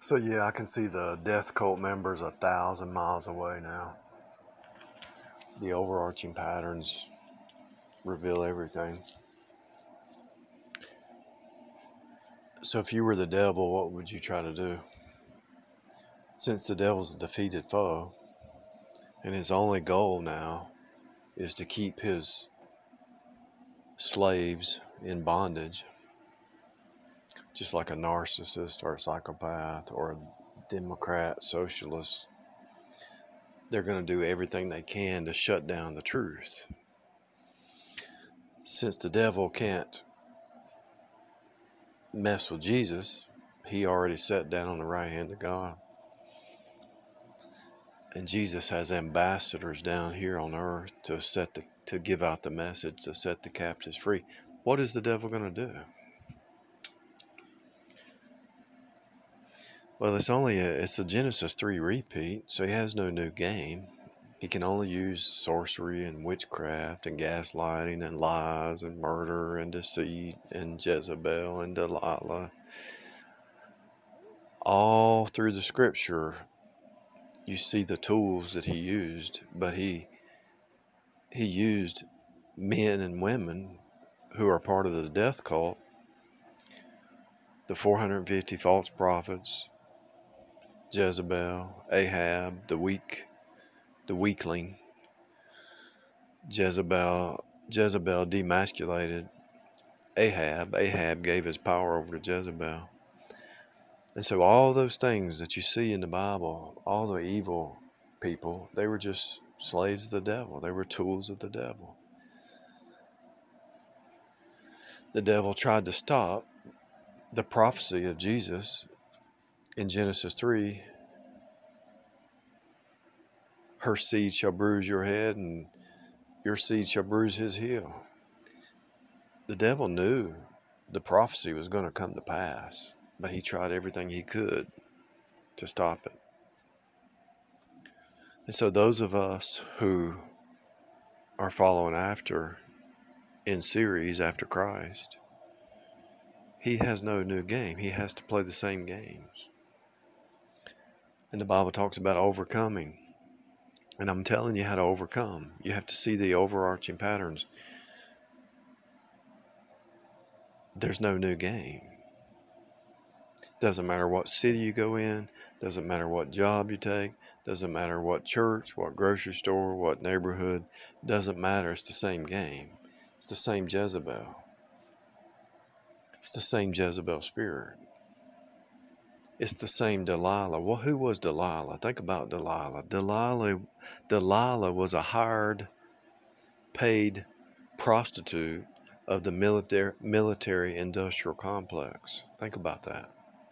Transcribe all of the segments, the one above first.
So yeah, I can see the death cult members 1,000 miles away now. The overarching patterns reveal everything. So if you were the devil, what would you try to do? Since the devil's a defeated foe, and his only goal now is to keep his slaves in bondage, just like a narcissist or a psychopath or a Democrat, socialist, they're going to do everything they can to shut down the truth. Since the devil can't mess with Jesus, he already sat down on the right hand of God. And Jesus has ambassadors down here on earth to give out the message, to set the captives free. What is the devil going to do? Well, it's a Genesis 3 repeat, so he has no new game. He can only use sorcery and witchcraft and gaslighting and lies and murder and deceit and Jezebel and Delilah. All through the scripture, you see the tools that he used, but he used men and women who are part of the death cult, the 450 false prophets, Jezebel, Ahab, the weakling. Jezebel demasculated Ahab. Ahab gave his power over to Jezebel. And so all those things that you see in the Bible, all the evil people, they were just slaves of the devil. They were tools of the devil. The devil tried to stop the prophecy of Jesus in Genesis 3. Her seed shall bruise your head, and your seed shall bruise his heel. The devil knew the prophecy was going to come to pass, but he tried everything he could to stop it. And so those of us who are following after in series after Christ, he has no new game. He has to play the same games. And the Bible talks about overcoming. And I'm telling you how to overcome. You have to see the overarching patterns. There's no new game. Doesn't matter what city you go in, doesn't matter what job you take, doesn't matter what church, what grocery store, what neighborhood, doesn't matter. It's the same game. It's the same Jezebel. It's the same Jezebel spirit. It's the same Delilah. Well, who was Delilah? Think about Delilah. Delilah was a hired, paid prostitute of the military industrial complex. Think about that.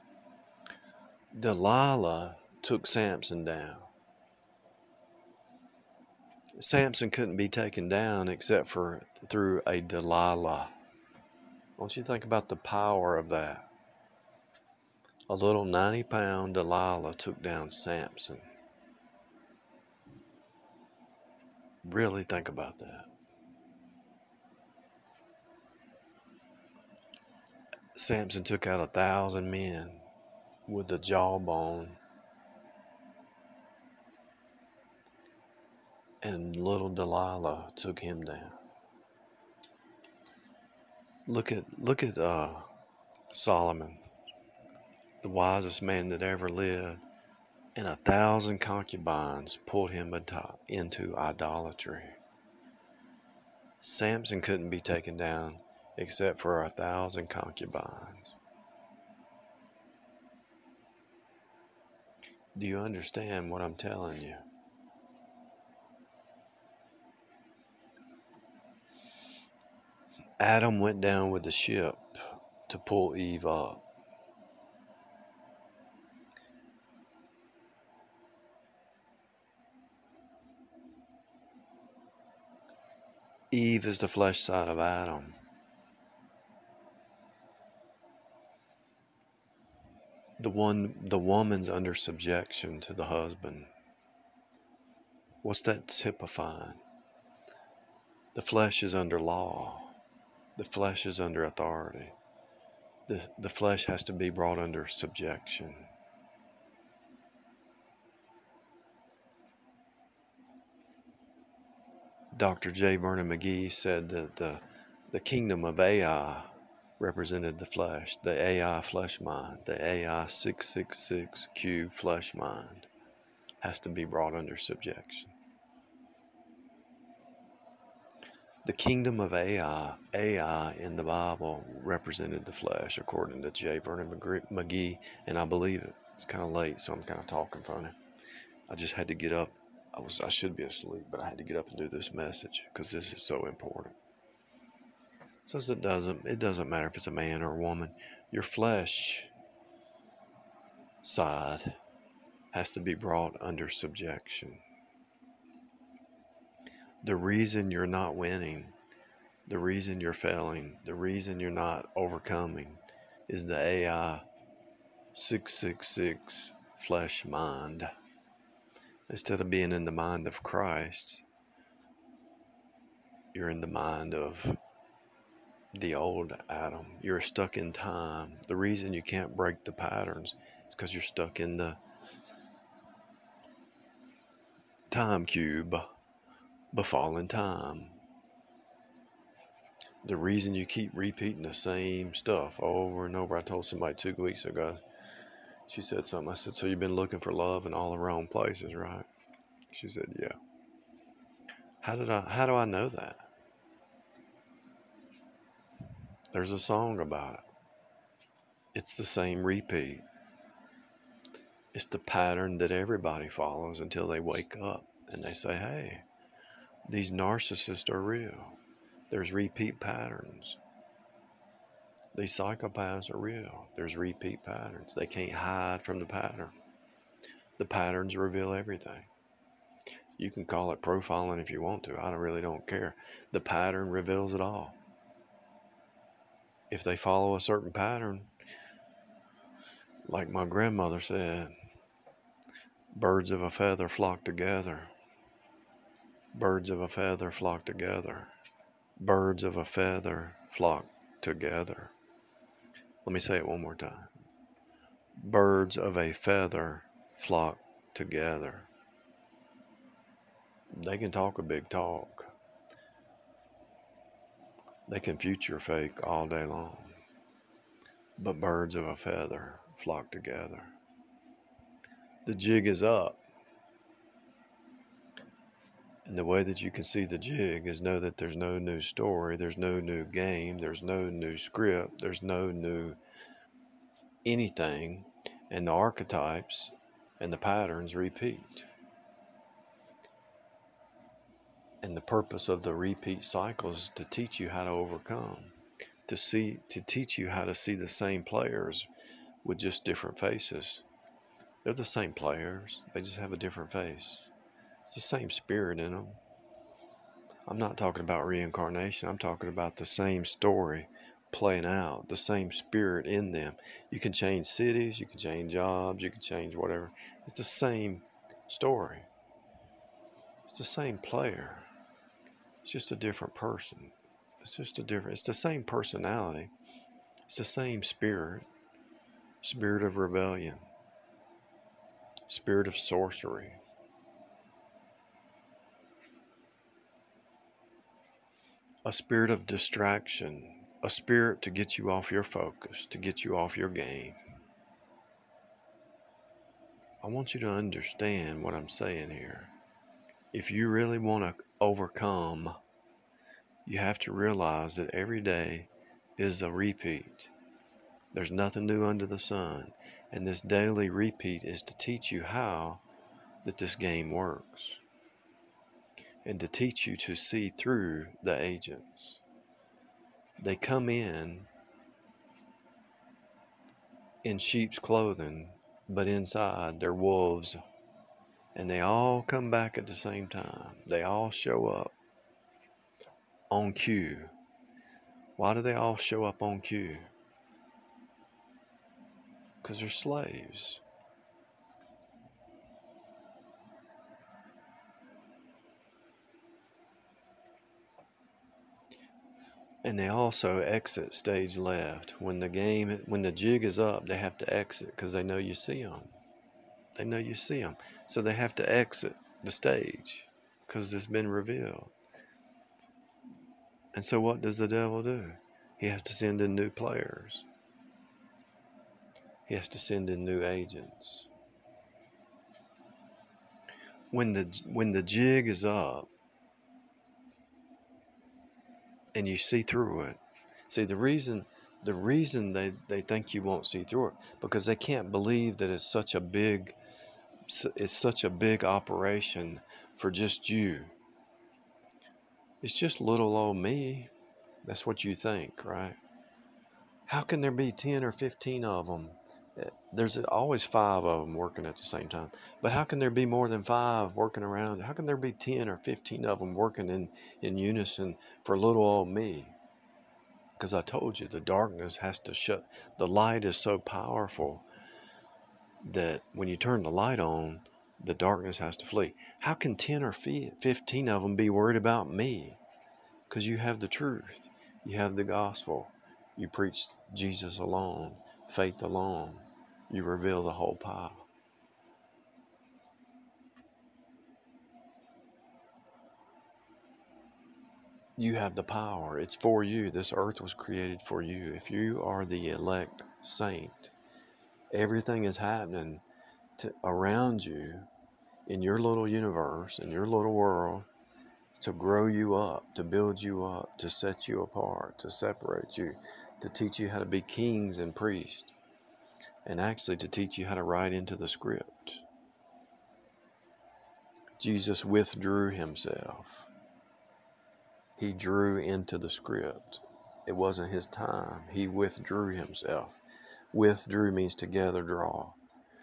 Delilah took Samson down. Samson couldn't be taken down except for through a Delilah. Don't you think about the power of that? A little 90-pound Delilah took down Samson. Really think about that. Samson took out 1,000 men with the jawbone, and little Delilah took him down. Look at Solomon, the wisest man that ever lived, and 1,000 concubines pulled him into idolatry. Samson couldn't be taken down except for 1,000 concubines. Do you understand what I'm telling you? Adam went down with the ship to pull Eve up. Eve is the flesh side of Adam. The woman's under subjection to the husband. What's that typifying? The flesh is under law. The flesh is under authority. The flesh has to be brought under subjection. Dr. J. Vernon McGee said that the kingdom of AI represented the flesh, the AI flesh mind, the AI 666 flesh mind has to be brought under subjection. The kingdom of AI in the Bible represented the flesh, according to J. Vernon McGee, and I believe it. It's kind of late, so I'm kind of talking funny. I just had to get up. I should be asleep, but I had to get up and do this message because this is so important. So it doesn't matter if it's a man or a woman. Your flesh side has to be brought under subjection. The reason you're not winning, the reason you're failing, the reason you're not overcoming is the AI 666 flesh mind. Instead of being in the mind of Christ, you're in the mind of the old Adam. You're stuck in time. The reason you can't break the patterns is because you're stuck in the time cube, befallen time. The reason you keep repeating the same stuff over and over. I told somebody 2 weeks ago, she said something. I said, so you've been looking for love in all the wrong places, right? She said, yeah. How do I know that? There's a song about it. It's the same repeat. It's the pattern that everybody follows until they wake up and they say, hey, these narcissists are real. There's repeat patterns. These psychopaths are real. There's repeat patterns. They can't hide from the pattern. The patterns reveal everything. You can call it profiling if you want to. I really don't care. The pattern reveals it all. If they follow a certain pattern, like my grandmother said, birds of a feather flock together. Birds of a feather flock together. Birds of a feather flock together. Let me say it one more time. Birds of a feather flock together. They can talk a big talk. They can future fake all day long. But birds of a feather flock together. The jig is up. And the way that you can see the jig is know that there's no new story, there's no new game, there's no new script, there's no new anything, and the archetypes and the patterns repeat. And the purpose of the repeat cycle is to teach you how to overcome, to teach you how to see the same players with just different faces. They're the same players, they just have a different face. It's the same spirit in them. I'm not talking about reincarnation. I'm talking about the same story playing out, the same spirit in them. You can change cities, you can change jobs, you can change whatever. It's the same story. It's the same player. It's just a different person. It's the same personality. It's the same spirit. Spirit of rebellion. Spirit of sorcery. A spirit of distraction, a spirit to get you off your focus, to get you off your game. I want you to understand what I'm saying here. If you really want to overcome, you have to realize that every day is a repeat. There's nothing new under the sun. And this daily repeat is to teach you how that this game works. And to teach you to see through the agents. They come in sheep's clothing, but inside they're wolves. And they all come back at the same time. They all show up on cue. Why do they all show up on cue? Because they're slaves. And they also exit stage left. When the jig is up, they have to exit because they know you see them. They know you see them. So they have to exit the stage because it's been revealed. And so what does the devil do? He has to send in new players. He has to send in new agents. When the jig is up and you see through it, see the reason they think you won't see through it, because they can't believe that it's such a big operation for just you. It's just little old me. That's what you think, right? How can there be 10 or 15 of them? There's always 5 of them working at the same time. But how can there be more than 5 working around? How can there be 10 or 15 of them working in unison for little old me? Because I told you, the darkness has to shut. The light is so powerful that when you turn the light on, the darkness has to flee. How can 10 or 15 of them be worried about me? Because you have the truth. You have the gospel. You preach Jesus alone, faith alone. You reveal the whole pie. You have the power. It's for you. This earth was created for you. If you are the elect saint, everything is happening around you in your little universe, in your little world, to grow you up, to build you up, to set you apart, to separate you, to teach you how to be kings and priests, and actually to teach you how to write into the script. Jesus withdrew himself. He drew into the script. It wasn't his time. He withdrew himself. Withdrew means together draw.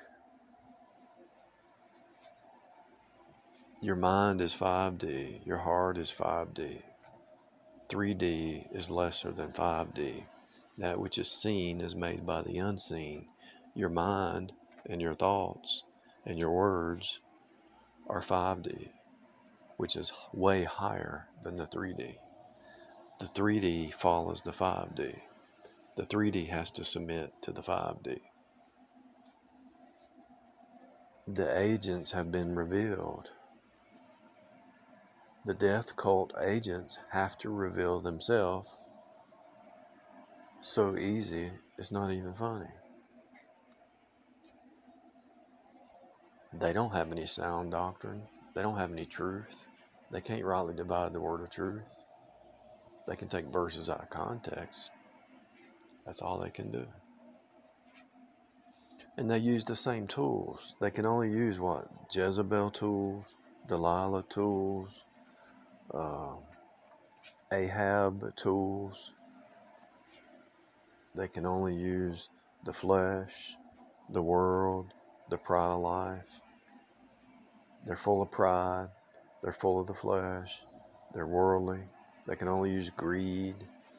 Your mind is 5D. Your heart is 5D. 3D is lesser than 5D. That which is seen is made by the unseen. Your mind and your thoughts and your words are 5D, which is way higher than the 3D. The 3D follows the 5D. The 3D has to submit to the 5D. The agents have been revealed. The death cult agents have to reveal themselves. So easy, it's not even funny. They don't have any sound doctrine. They don't have any truth. They can't rightly divide the word of truth. They can take verses out of context. That's all they can do. And they use the same tools. They can only use what? Jezebel tools, Delilah tools, Ahab tools. They can only use the flesh, the world, the pride of life. They're full of pride. They're full of the flesh. They're worldly. They can only use greed,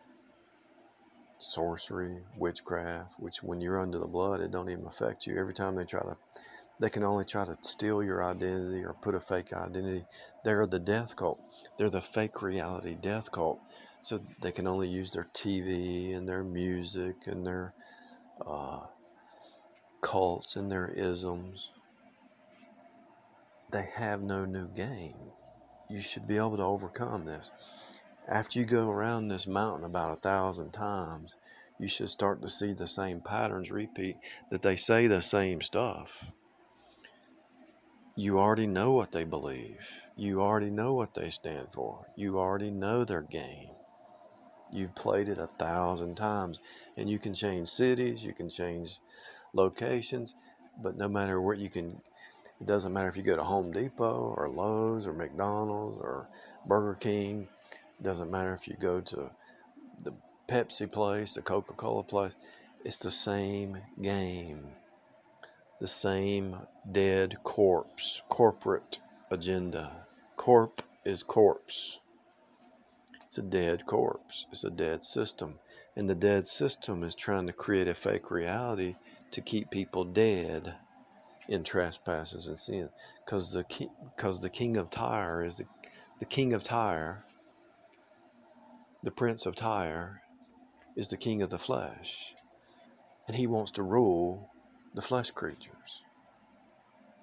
sorcery, witchcraft, which when you're under the blood, it don't even affect you. Every time they can only try to steal your identity or put a fake identity. They're the death cult. They're the fake reality death cult. So they can only use their TV and their music and their cults and their isms. They have no new game. You should be able to overcome this. After you go around this mountain about 1,000 times, you should start to see the same patterns repeat, that they say the same stuff. You already know what they believe. You already know what they stand for. You already know their game. You've played it 1,000 times, and you can change cities, you can change locations, but no matter where it doesn't matter if you go to Home Depot or Lowe's or McDonald's or Burger King. It doesn't matter if you go to the Pepsi place, the Coca-Cola place. It's the same game. The same dead corpse, corporate agenda. Corp is corpse. It's a dead corpse. It's a dead system. And the dead system is trying to create a fake reality to keep people dead in trespasses and sin. Because the king of Tyre is the king of Tyre, the prince of Tyre, is the king of the flesh. And he wants to rule the flesh creatures.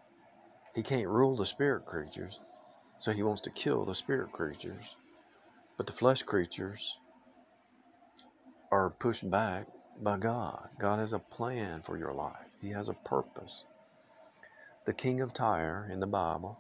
He can't rule the spirit creatures, so he wants to kill the spirit creatures But the flesh creatures are pushed back by God. God has a plan for your life. He has a purpose. The king of Tyre in the Bible,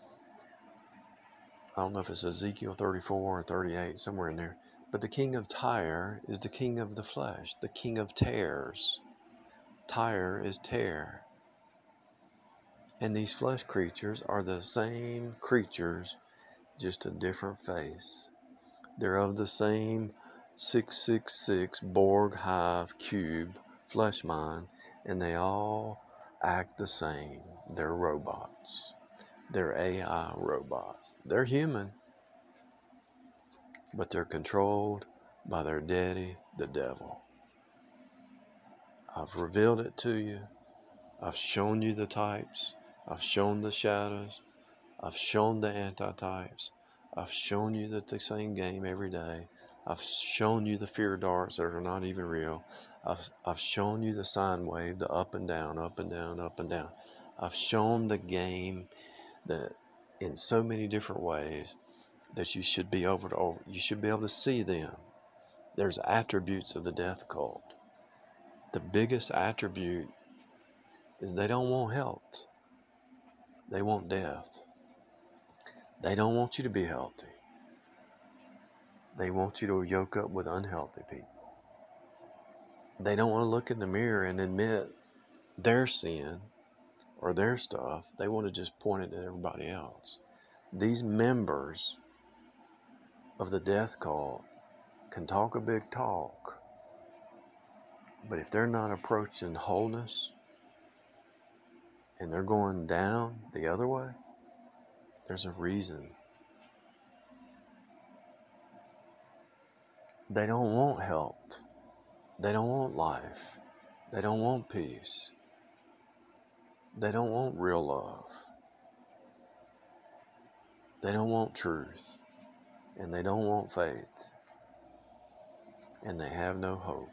I don't know if it's Ezekiel 34 or 38, somewhere in there, but the king of Tyre is the king of the flesh, the king of tares. Tyre is tear. And these flesh creatures are the same creatures, just a different face. They're of the same 666 Borg hive cube flesh mind, and they all act the same. They're robots. They're AI robots. They're human, but they're controlled by their daddy, the devil. I've revealed it to you. I've shown you the types. I've shown the shadows. I've shown the antitypes. I've shown you that the same game every day. I've shown you the fear darts that are not even real. I've shown you the sine wave, the up and down, up and down, up and down. I've shown the game that in so many different ways that you should be you should be able to see them. There's attributes of the death cult. The biggest attribute is they don't want health. They want death. They don't want you to be healthy. They want you to yoke up with unhealthy people. They don't want to look in the mirror and admit their sin or their stuff. They want to just point it at everybody else. These members of the death cult can talk a big talk, but if they're not approaching wholeness and they're going down the other way, there's a reason. They don't want health. They don't want life. They don't want peace. They don't want real love. They don't want truth. And they don't want faith. And they have no hope.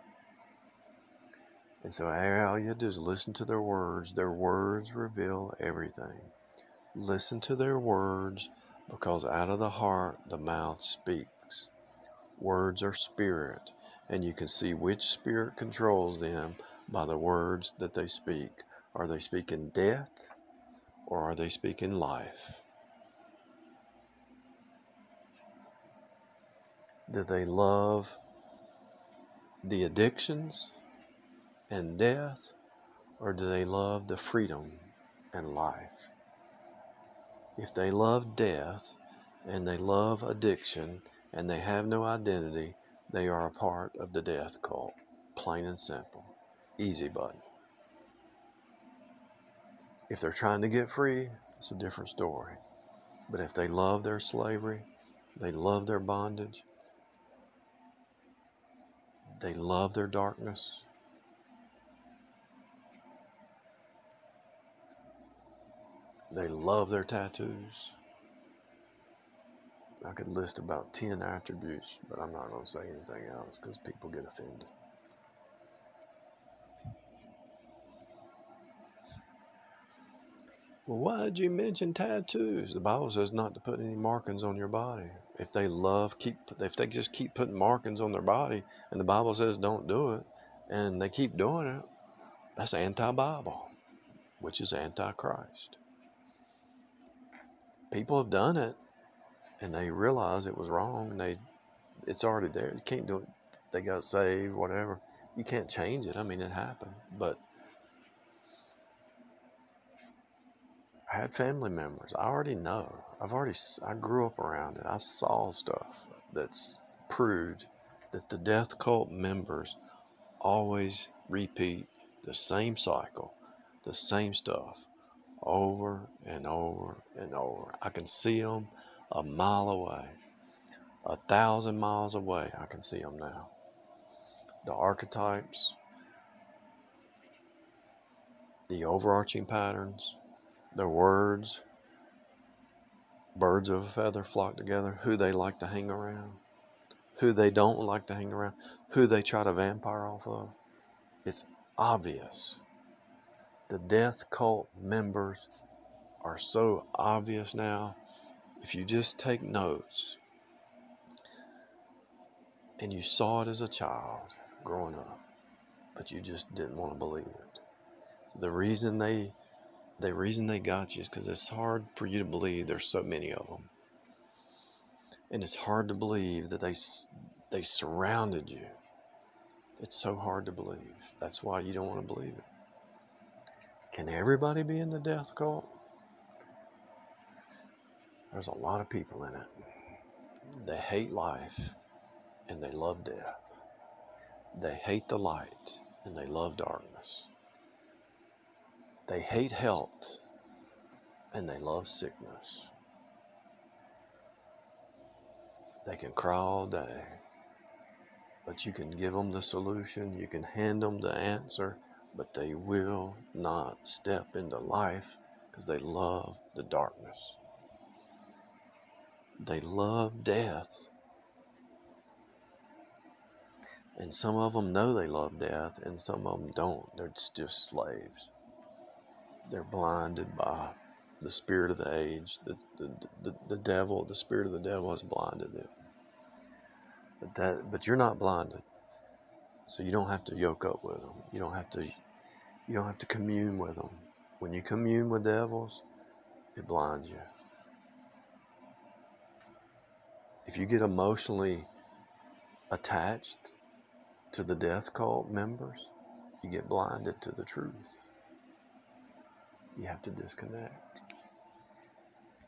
And so all you do is listen to their words. Their words reveal everything. Listen to their words, because out of the heart the mouth speaks. Words are spirit, and you can see which spirit controls them by the words that they speak. Are they speaking death, or are they speaking life? Do they love the addictions and death, or do they love the freedom and life? If they love death and they love addiction and they have no identity, they are a part of the death cult. Plain and simple. Easy button. If they're trying to get free, it's a different story. But if they love their slavery, they love their bondage, they love their darkness, they love their tattoos. I could list about 10 attributes, but I'm not going to say anything else because people get offended. Well, why did you mention tattoos? The Bible says not to put any markings on your body. If they just keep putting markings on their body, and the Bible says don't do it, and they keep doing it, that's anti-Bible, which is anti-Christ. People have done it, and they realize it was wrong, and it's already there. You can't do it. They got saved, whatever. You can't change it. I mean, it happened, but I had family members. I already know. I grew up around it. I saw stuff that's proved that the death cult members always repeat the same cycle, the same stuff, over and over and over. I can see them a mile away, 1,000 miles away. I can see them now. The archetypes, the overarching patterns, the words, birds of a feather flock together, who they like to hang around, who they don't like to hang around, who they try to vampire off of. It's obvious. The death cult members are so obvious now. If you just take notes, and you saw it as a child growing up, but you just didn't want to believe it. So the reason they got you is because it's hard for you to believe there's so many of them, and it's hard to believe that they surrounded you. It's so hard to believe. That's why you don't want to believe it. Can everybody be in the death cult? There's a lot of people in it. They hate life and they love death. They hate the light and they love darkness. They hate health and they love sickness. They can cry all day, but you can give them the solution, you can hand them the answer, but they will not step into life because they love the darkness. They love death. And some of them know they love death, and some of them don't. They're just slaves. They're blinded by the spirit of the age. The devil, the spirit of the devil has blinded them. But you're not blinded, so you don't have to yoke up with them. You don't have to commune with them. When you commune with devils, it blinds you. If you get emotionally attached to the death cult members, you get blinded to the truth. You have to disconnect.